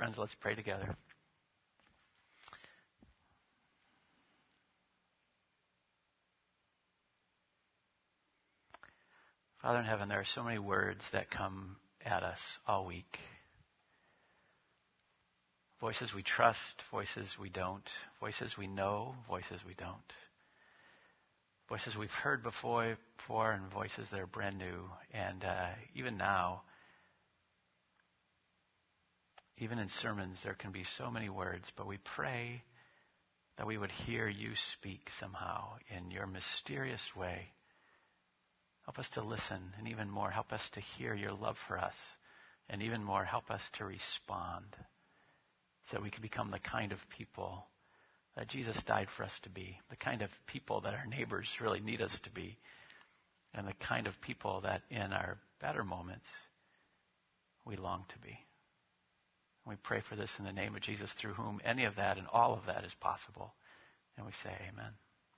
Friends, let's pray together. Father in heaven, there are so many words that come at us all week. Voices we trust, voices we don't. Voices we know, voices we don't. Voices we've heard before and voices that are brand new. And even now, even in sermons, there can be so many words, but we pray that we would hear you speak somehow in your mysterious way. Help us to listen, and even more, help us to hear your love for us. And even more, help us to respond so that we can become the kind of people that Jesus died for us to be, the kind of people that our neighbors really need us to be, and the kind of people that in our better moments we long to be. We pray for this in the name of Jesus, through whom any of that and all of that is possible. And we say amen.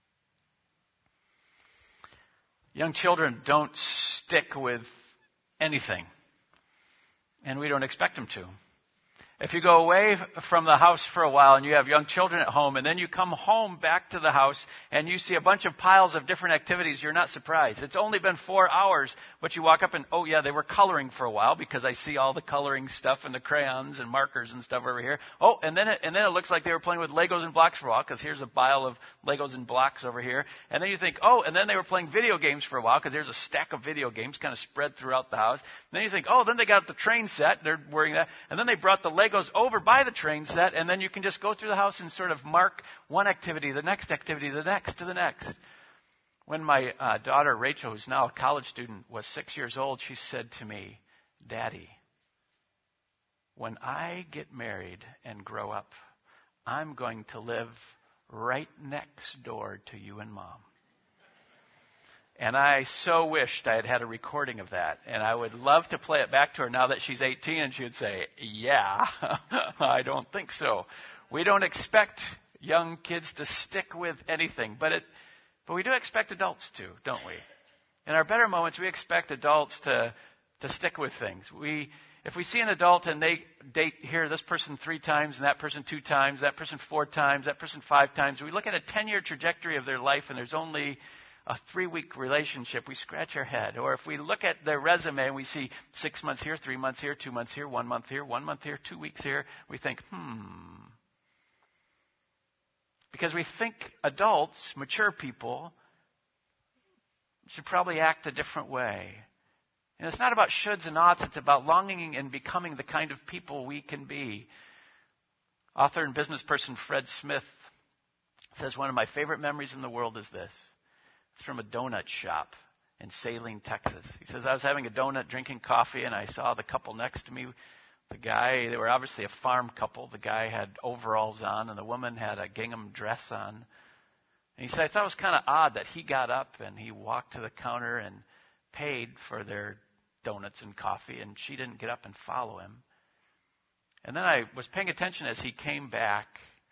Young children don't stick with anything, and we don't expect them to. If you go away from the house for a while and you have young children at home, and then you come home back to the house and you see a bunch of piles of different activities, you're not surprised. It's only been 4 hours, but you walk up and, oh yeah, they were coloring for a while because I see all the coloring stuff and the crayons and markers and stuff over here. Oh, and then it looks like they were playing with Legos and blocks for a while because here's a pile of Legos and blocks over here. And then you think, oh, and then they were playing video games for a while because there's a stack of video games kind of spread throughout the house. And then you think, oh, then they got the train set. They're wearing that. And then they brought the Legos over by the train set, and then you can just go through the house and sort of mark one activity, the next activity, the next to the next. When my daughter Rachel, who's now a college student, was 6 years old, she said to me, "Daddy, when I get married and grow up, I'm going to live right next door to you and Mom." And I so wished I had had a recording of that. And I would love to play it back to her now that she's 18, and she would say, yeah, I don't think so. We don't expect young kids to stick with anything, but we do expect adults to, don't we? In our better moments, we expect adults to stick with things. If we see an adult and they date here this person 3 times and that person 2 times, that person 4 times, that person 5 times, we look at a 10-year trajectory of their life and there's only a 3-week relationship, we scratch our head. Or if we look at their resume and we see 6 months here, 3 months here, 2 months here, 1 month here, 1 month here, 2 weeks here, we think, Because we think adults, mature people, should probably act a different way. And it's not about shoulds and oughts, it's about longing and becoming the kind of people we can be. Author and business person Fred Smith says, one of my favorite memories in the world is this. It's from a donut shop in Saline, Texas. He says, I was having a donut, drinking coffee, and I saw the couple next to me. The guy, they were obviously a farm couple. The guy had overalls on, and the woman had a gingham dress on. And he said, I thought it was kind of odd that he got up and he walked to the counter and paid for their donuts and coffee, and she didn't get up and follow him. And then I was paying attention as he came back,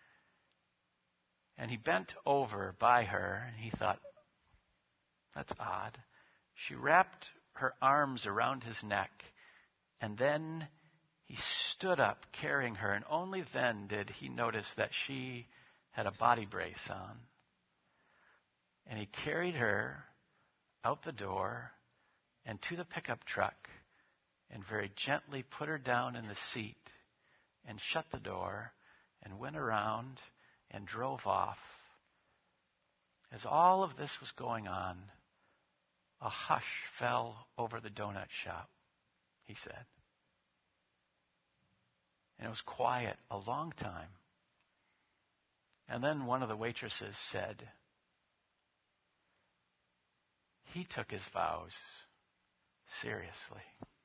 and he bent over by her, and he thought, that's odd. She wrapped her arms around his neck, and then he stood up carrying her, and only then did he notice that she had a body brace on. And he carried her out the door and to the pickup truck and very gently put her down in the seat and shut the door and went around and drove off. As all of this was going on, a hush fell over the donut shop, he said. And it was quiet a long time. And then one of the waitresses said, he took his vows seriously.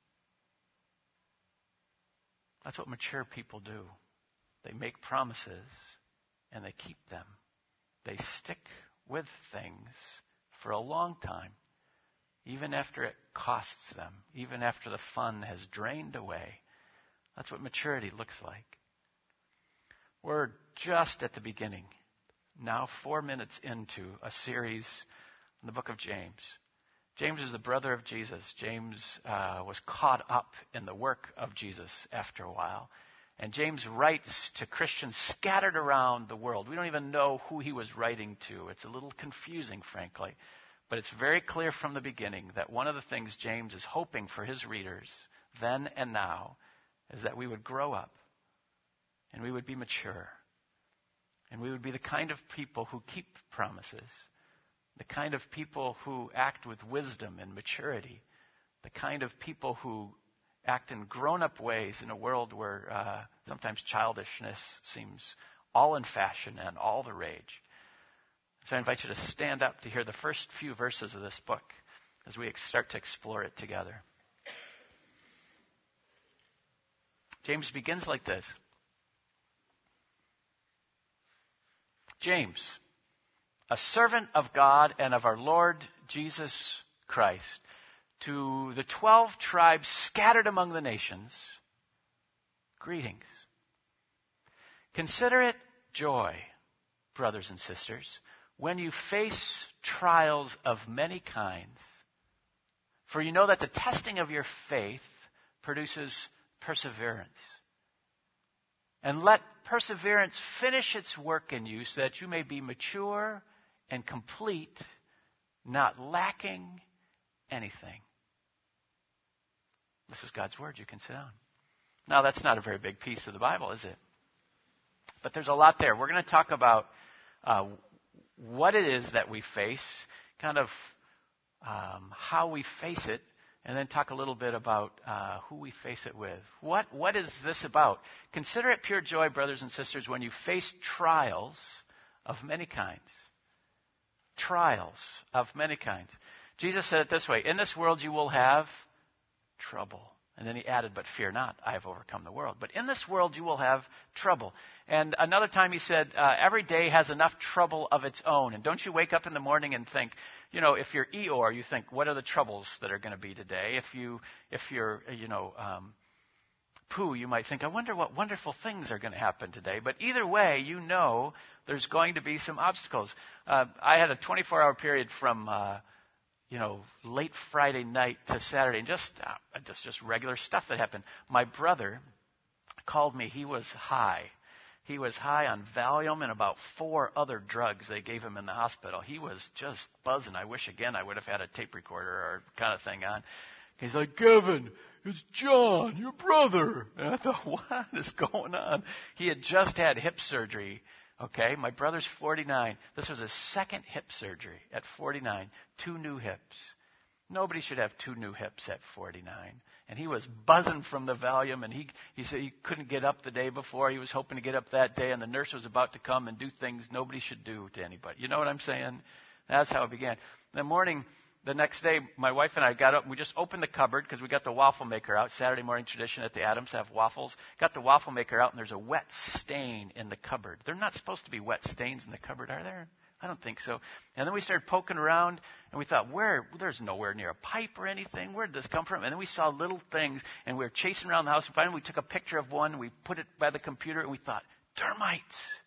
That's what mature people do. They make promises and they keep them. They stick with things for a long time. Even after it costs them, even after the fun has drained away. That's what maturity looks like. We're just at the beginning, now 4 minutes into a series in the book of James. James is the brother of Jesus. James was caught up in the work of Jesus after a while. And James writes to Christians scattered around the world. We don't even know who he was writing to. It's a little confusing, frankly. But it's very clear from the beginning that one of the things James is hoping for his readers then and now is that we would grow up and we would be mature and we would be the kind of people who keep promises, the kind of people who act with wisdom and maturity, the kind of people who act in grown-up ways in a world where sometimes childishness seems all in fashion and all the rage. So I invite you to stand up to hear the first few verses of this book as we start to explore it together. James begins like this. James, a servant of God and of our Lord Jesus Christ, to the 12 tribes scattered among the nations, greetings. Consider it joy, brothers and sisters, when you face trials of many kinds. For you know that the testing of your faith produces perseverance. And let perseverance finish its work in you so that you may be mature and complete, not lacking anything. This is God's word. You can sit down. Now, that's not a very big piece of the Bible, is it? But there's a lot there. We're going to talk about what it is that we face, kind of how we face it, and then talk a little bit about who we face it with. What is this about? Consider it pure joy, brothers and sisters, when you face trials of many kinds. Trials of many kinds. Jesus said it this way, in this world you will have trouble. And then he added, but fear not, I have overcome the world. But in this world you will have trouble. And another time he said, every day has enough trouble of its own. And don't you wake up in the morning and think, if you're Eeyore, you think, what are the troubles that are going to be today? If you're Pooh, you might think, I wonder what wonderful things are going to happen today. But either way, there's going to be some obstacles. I had a 24-hour period from late Friday night to Saturday, and just regular stuff that happened. My brother called me. He was high. He was high on Valium and about 4 other drugs they gave him in the hospital. He was just buzzing. I wish, again, I would have had a tape recorder or kind of thing on. He's like, Kevin, it's John, your brother. And I thought, what is going on? He had just had hip surgery. Okay, my brother's 49. This was his second hip surgery at 49. 2 new hips. Nobody should have 2 new hips at 49. And he was buzzing from the Valium, and he said he couldn't get up the day before. He was hoping to get up that day, and the nurse was about to come and do things nobody should do to anybody. You know what I'm saying? That's how it began. The morning, the next day, my wife and I got up, and we just opened the cupboard because we got the waffle maker out. Saturday morning tradition at the Adams have waffles. Got the waffle maker out, and there's a wet stain in the cupboard. They're not supposed to be wet stains in the cupboard, are there? I don't think so. And then we started poking around, and we thought, there's nowhere near a pipe or anything. Where did this come from? And then we saw little things, and we were chasing around the house, and finally we took a picture of one. We put it by the computer, and we thought, termites.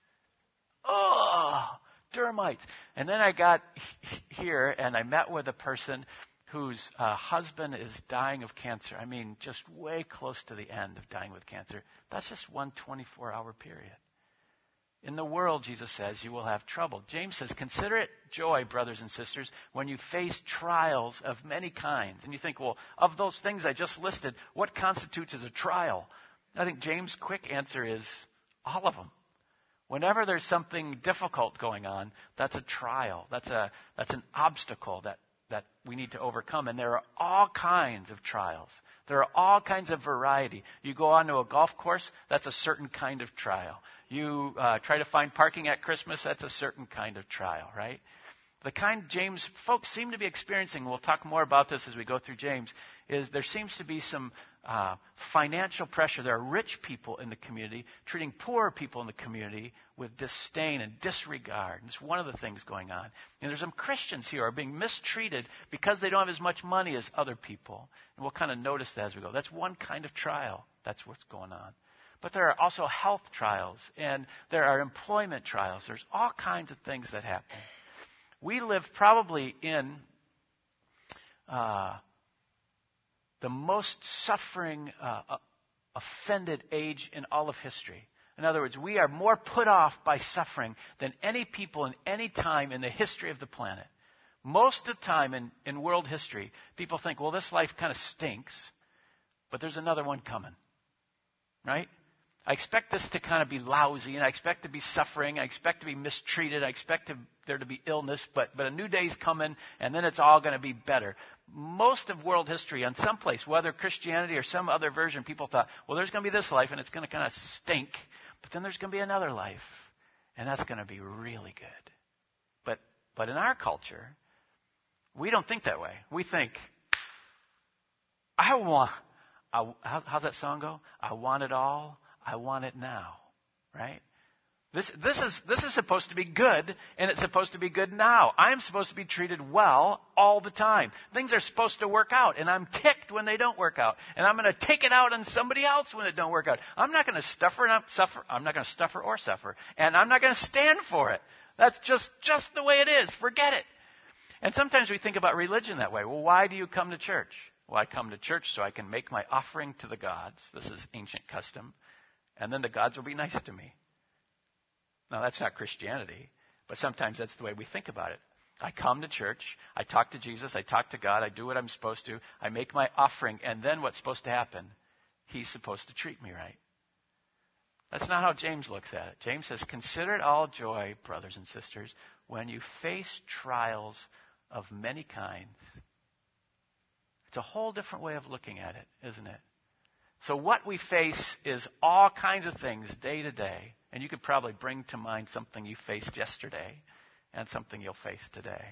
Oh, termites. And then I got here, and I met with a person whose husband is dying of cancer. I mean, just way close to the end of dying with cancer. That's just one 24-hour period. In the world, Jesus says, you will have trouble. James says, consider it joy, brothers and sisters, when you face trials of many kinds. And you think, well, of those things I just listed, what constitutes as a trial? I think James' quick answer is all of them. Whenever there's something difficult going on, that's a trial. That's an obstacle that we need to overcome. And there are all kinds of trials. There are all kinds of variety. You go onto a golf course, that's a certain kind of trial. You try to find parking at Christmas, that's a certain kind of trial, right? The kind James folks seem to be experiencing, we'll talk more about this as we go through James, is there seems to be some financial pressure. There are rich people in the community treating poorer people in the community with disdain and disregard. And it's one of the things going on. And there's some Christians here who are being mistreated because they don't have as much money as other people. And we'll kind of notice that as we go. That's one kind of trial. That's what's going on. But there are also health trials, and there are employment trials. There's all kinds of things that happen. We live probably in the most suffering offended age in all of history. In other words, we are more put off by suffering than any people in any time in the history of the planet. Most of the time in world history, people think, well, this life kind of stinks, but there's another one coming. Right? I expect this to kind of be lousy, and I expect to be suffering, I expect to be mistreated, I expect there to be illness, but a new day's coming, and then it's all going to be better. Most of world history, on some place, whether Christianity or some other version, people thought, well, there's going to be this life, and it's going to kind of stink, but then there's going to be another life, and that's going to be really good. But in our culture, we don't think that way. We think, how's that song go? I want it all. I want it now. Right? This is supposed to be good, and it's supposed to be good now. I'm supposed to be treated well all the time. Things are supposed to work out, and I'm ticked when they don't work out. And I'm going to take it out on somebody else when it don't work out. I'm not going to suffer. I'm not going to suffer or suffer. And I'm not going to stand for it. That's just the way it is. Forget it. And sometimes we think about religion that way. Well, why do you come to church? Well, I come to church so I can make my offering to the gods. This is ancient custom. And then the gods will be nice to me. Now, that's not Christianity, but sometimes that's the way we think about it. I come to church, I talk to Jesus, I talk to God, I do what I'm supposed to, I make my offering, and then what's supposed to happen? He's supposed to treat me right. That's not how James looks at it. James says, consider it all joy, brothers and sisters, when you face trials of many kinds. It's a whole different way of looking at it, isn't it? So what we face is all kinds of things day to day. And you could probably bring to mind something you faced yesterday and something you'll face today.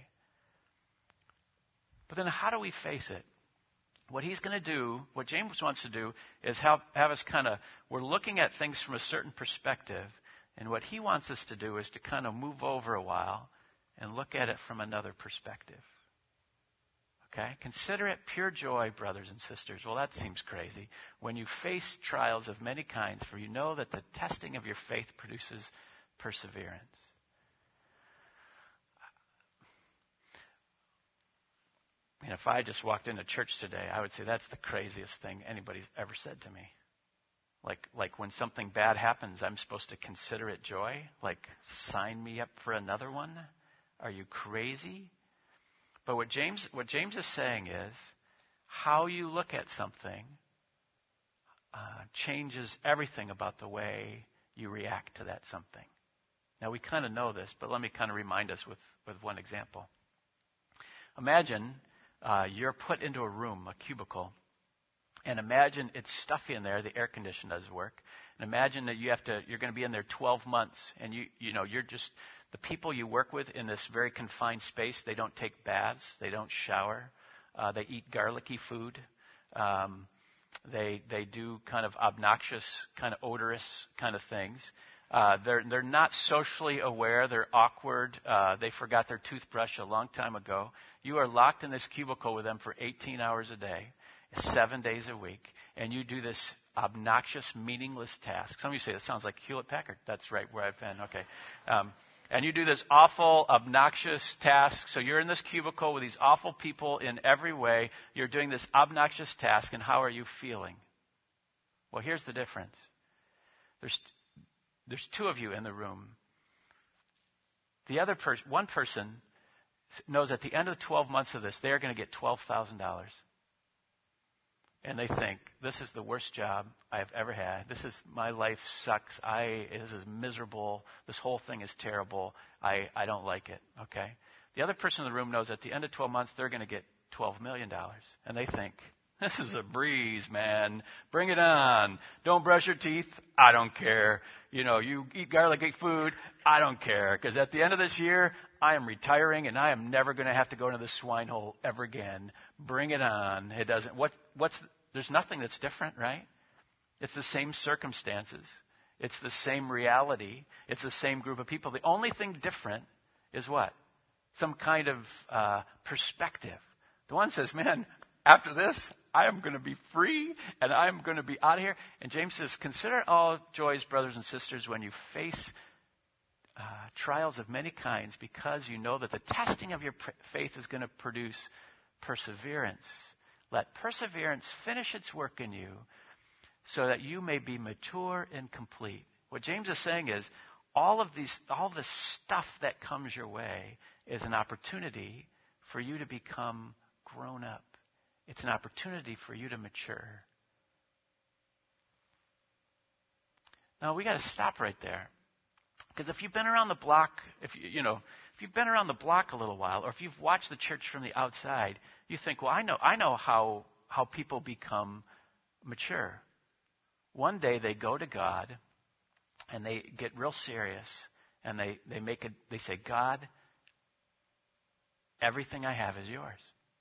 But then how do we face it? What he's going to do, what James wants to do, is have us we're looking at things from a certain perspective. And what he wants us to do is to kind of move over a while and look at it from another perspective. Okay? Consider it pure joy, brothers and sisters. Well, that seems crazy. When you face trials of many kinds, for you know that the testing of your faith produces perseverance. If I just walked into church today, I would say that's the craziest thing anybody's ever said to me. Like when something bad happens, I'm supposed to consider it joy? Like, sign me up for another one? Are you crazy? But what James is saying is, how you look at something changes everything about the way you react to that something. Now, we kind of know this, but let me kind of remind us with one example. Imagine you're put into a room, a cubicle, and imagine it's stuffy in there, the air condition doesn't work. And imagine that you're going to be in there 12 months, and you're just, the people you work with in this very confined space, they don't take baths, they don't shower, they eat garlicky food, they do kind of obnoxious, kind of odorous kind of things. They're not socially aware, they're awkward, they forgot their toothbrush a long time ago. You are locked in this cubicle with them for 18 hours a day, 7 days a week, and you do this obnoxious, meaningless task. Some of you say, that sounds like Hewlett-Packard. That's right, where I've been. Okay. And you do this awful, obnoxious task. So you're in this cubicle with these awful people in every way. You're doing this obnoxious task, and how are you feeling? Well, here's the difference. There's two of you in the room. The other one person knows at the end of the 12 months of this, they're going to get $12,000. And they think, this is the worst job I have ever had. My life sucks. This is miserable. This whole thing is terrible. I don't like it. Okay? The other person in the room knows at the end of 12 months, they're going to get $12 million. And they think, this is a breeze, man. Bring it on. Don't brush your teeth. I don't care. You eat garlicky food. I don't care. Because at the end of this year, I am retiring and I am never going to have to go into the swine hole ever again. Bring it on. It doesn't, there's nothing that's different, right? It's the same circumstances. It's the same reality. It's the same group of people. The only thing different is what? Some kind of perspective. The one says, man, after this, I am going to be free and I'm going to be out of here. And James says, consider all joys, brothers and sisters, when you face trials of many kinds, because you know that the testing of your faith is going to produce perseverance. Let perseverance finish its work in you, so that you may be mature and complete. What James is saying is, all this stuff that comes your way is an opportunity for you to become grown up. It's an opportunity for you to mature. Now, we got to stop right there. Because if you've been around the block, if you've been around the block a little while, or if you've watched the church from the outside, you think, well, I know how people become mature. One day they go to God and they get real serious and they say, God, everything I have is yours.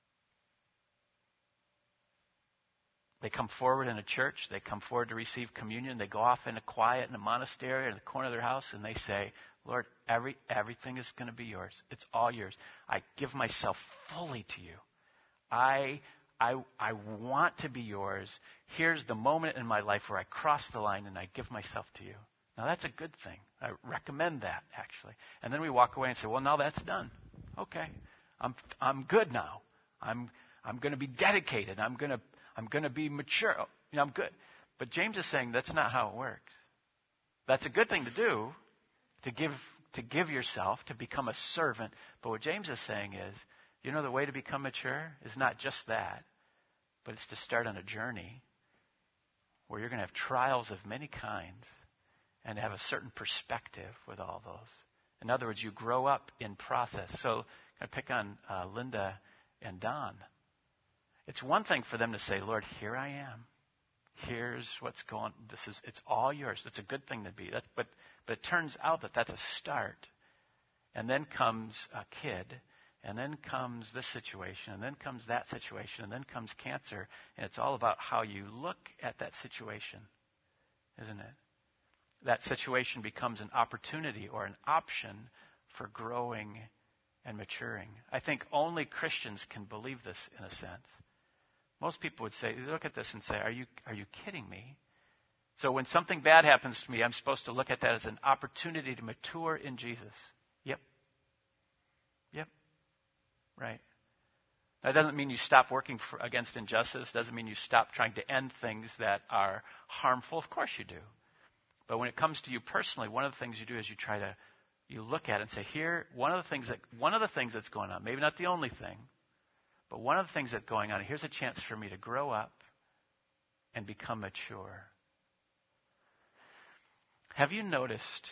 They come forward in a church. They come forward to receive communion. They go off into quiet in a monastery or in the corner of their house, and they say, Lord, everything is going to be yours. It's all yours. I give myself fully to you. I want to be yours. Here's the moment in my life where I cross the line and I give myself to you. Now, that's a good thing. I recommend that, actually. And then we walk away and say, well, now that's done. Okay. I'm good now. I'm going to be dedicated. I'm going to be mature. I'm good. But James is saying that's not how it works. That's a good thing to do, to give yourself, to become a servant. But what James is saying is, the way to become mature is not just that, but it's to start on a journey where you're going to have trials of many kinds and have a certain perspective with all those. In other words, you grow up in process. So I'm going to pick on Linda and Don. It's one thing for them to say, Lord, here I am. Here's what's going. It's all yours. It's a good thing to be. But it turns out that that's a start. And then comes a kid, and then comes this situation, and then comes that situation, and then comes cancer. And it's all about how you look at that situation, isn't it? That situation becomes an opportunity or an option for growing and maturing. I think only Christians can believe this in a sense. Most people would say, look at this and say, are you kidding me? So when something bad happens to me, I'm supposed to look at that as an opportunity to mature in Jesus. Yep. Right. That doesn't mean you stop working against injustice. Doesn't mean you stop trying to end things that are harmful. Of course you do. But when it comes to you personally, one of the things you do is you look at it and say, here, one of the things that's going on, maybe not the only thing, but one of the things that's going on, here's a chance for me to grow up and become mature. Have you noticed,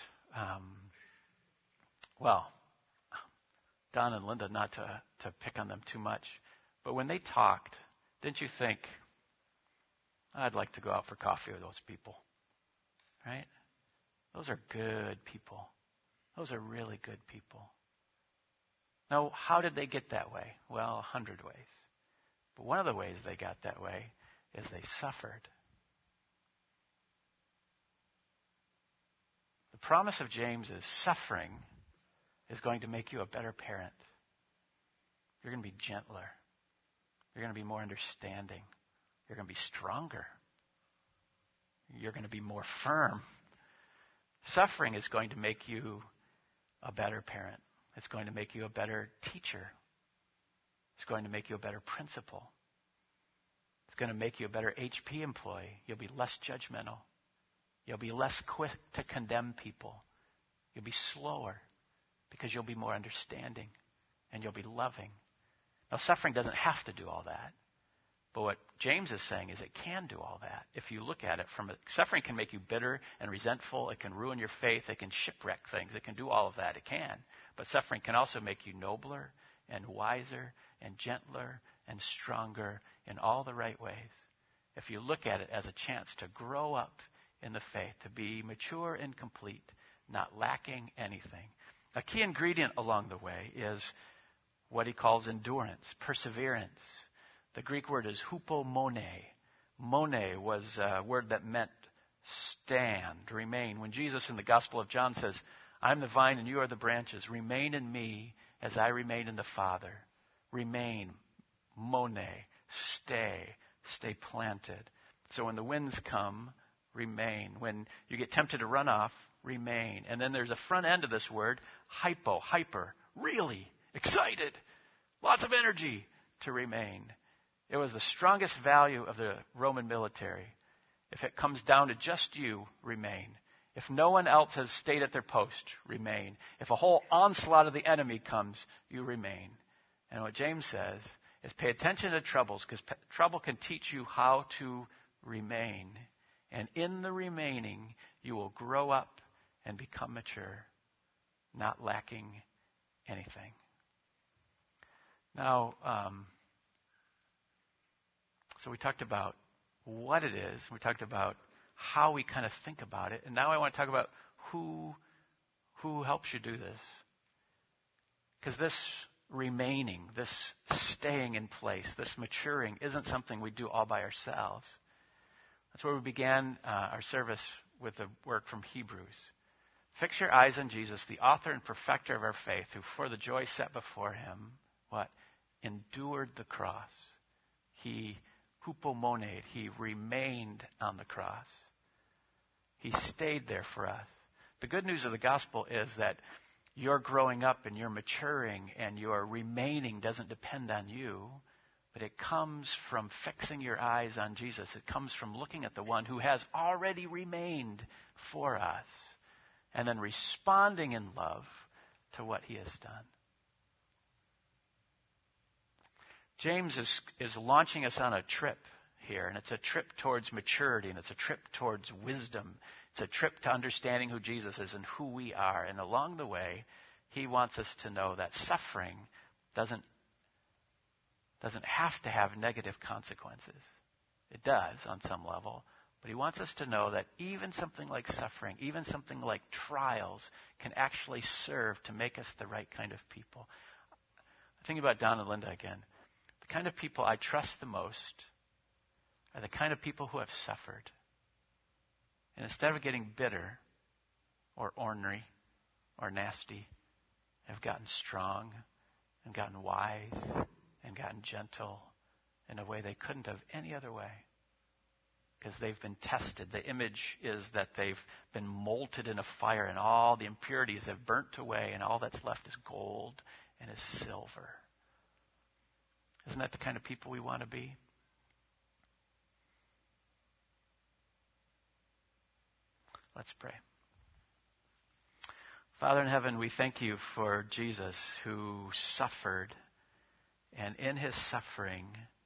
Don and Linda, not to pick on them too much, but when they talked, didn't you think, I'd like to go out for coffee with those people, right? Those are good people. Those are really good people. Now, how did they get that way? Well, 100 ways. But one of the ways they got that way is they suffered. The promise of James is suffering is going to make you a better parent. You're going to be gentler. You're going to be more understanding. You're going to be stronger. You're going to be more firm. Suffering is going to make you a better parent. It's going to make you a better teacher. It's going to make you a better principal. It's going to make you a better HP employee. You'll be less judgmental. You'll be less quick to condemn people. You'll be slower because you'll be more understanding and you'll be loving. Now, suffering doesn't have to do all that. But what James is saying is it can do all that. If you look at it suffering can make you bitter and resentful. It can ruin your faith. It can shipwreck things. It can do all of that. It can. But suffering can also make you nobler and wiser and gentler and stronger in all the right ways. If you look at it as a chance to grow up in the faith, to be mature and complete, not lacking anything. A key ingredient along the way is what he calls endurance, perseverance. The Greek word is hupomone. Mone was a word that meant stand, remain. When Jesus in the Gospel of John says, I'm the vine and you are the branches, remain in me as I remain in the Father. Remain, mone, stay planted. So when the winds come, remain. When you get tempted to run off, remain. And then there's a front end of this word, hyper, really excited, lots of energy to remain. It was the strongest value of the Roman military. If it comes down to just you, remain. If no one else has stayed at their post, remain. If a whole onslaught of the enemy comes, you remain. And what James says is pay attention to troubles, because trouble can teach you how to remain. And in the remaining, you will grow up and become mature, not lacking anything. Now, so we talked about what it is. We talked about how we kind of think about it. And now I want to talk about who helps you do this. Because this remaining, this staying in place, this maturing isn't something we do all by ourselves. That's where we began our service with the work from Hebrews. Fix your eyes on Jesus, the author and perfecter of our faith, who for the joy set before him, what? Endured the cross. He hupomoned, he remained on the cross. He stayed there for us. The good news of the gospel is that your growing up and your maturing and your remaining doesn't depend on you, but it comes from fixing your eyes on Jesus. It comes from looking at the one who has already remained for us and then responding in love to what he has done. James is launching us on a trip here, and it's a trip towards maturity, and it's a trip towards wisdom. It's a trip to understanding who Jesus is and who we are. And along the way, he wants us to know that suffering doesn't have to have negative consequences. It does on some level. But he wants us to know that even something like suffering, even something like trials, can actually serve to make us the right kind of people. Think about Don and Linda again. The kind of people I trust the most are the kind of people who have suffered. And instead of getting bitter or ornery or nasty, have gotten strong and gotten wise and gotten gentle in a way they couldn't have any other way. Because they've been tested. The image is that they've been molted in a fire and all the impurities have burnt away and all that's left is gold and is silver. Isn't that the kind of people we want to be? Let's pray. Father in heaven, we thank you for Jesus who suffered, and in his suffering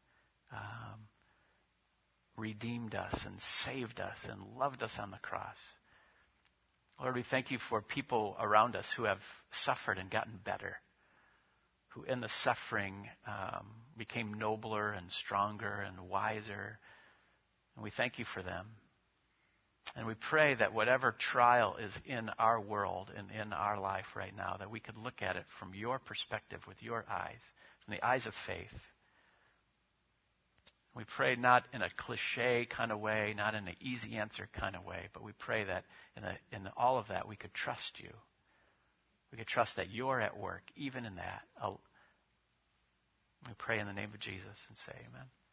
redeemed us and saved us and loved us on the cross. Lord, we thank you for people around us who have suffered and gotten better, who in the suffering became nobler and stronger and wiser. And we thank you for them. And we pray that whatever trial is in our world and in our life right now, that we could look at it from your perspective, with your eyes, from the eyes of faith. We pray not in a cliche kind of way, not in an easy answer kind of way, but we pray that in all of that we could trust you. We could trust that you're at work, even in that. We pray in the name of Jesus and say amen.